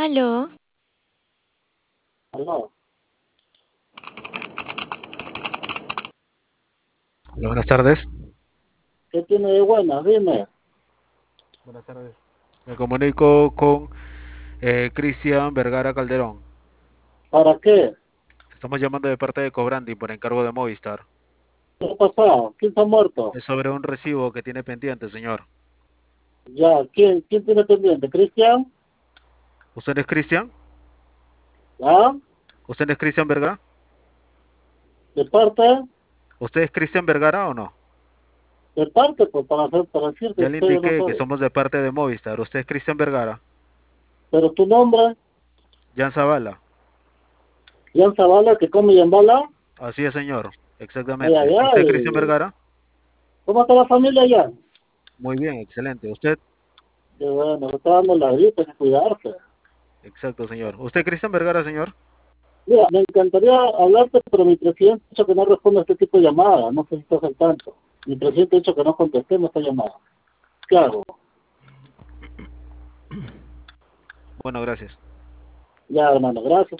Aló, Aló, Hola, buenas tardes. ¿qué tiene de buena? Dime, Buenas tardes. Me comunico con Cristian Vergara Calderón. ¿para qué? Estamos llamando de parte de Cobrandi por encargo de Movistar. ¿Qué ha pasado? ¿Quién se ha muerto? Es sobre un recibo que tiene pendiente, señor. Ya, ¿quién tiene pendiente? ¿Cristian? ¿Usted es Cristian? ¿Ah? ¿Usted es Cristian Vergara? ¿De parte? ¿Usted es Cristian Vergara o no? ¿De parte? Pues para decirte Ya que le soy o no indiqué que soy. somos de parte de Movistar. ¿Usted es Cristian Vergara? Pero tu nombre, Jan Zavala. Jan Zavala, que come y embala. Así es, señor. Ay, ay, Exactamente. ¿Usted es Cristian ay. Vergara? ¿Cómo está la familia ya? Muy bien, excelente. ¿Usted? Que bueno, le está dando la gripe, hay que cuidarse. Exacto, señor. ¿Usted es Cristian Vergara, señor? Mira, me encantaría hablarte, pero mi presidente ha dicho que no responde a este tipo de llamadas. No sé si estás al tanto. Mi presidente ha dicho que no contestemos esta llamada. ¿Qué hago? Bueno, gracias. Ya, hermano, gracias.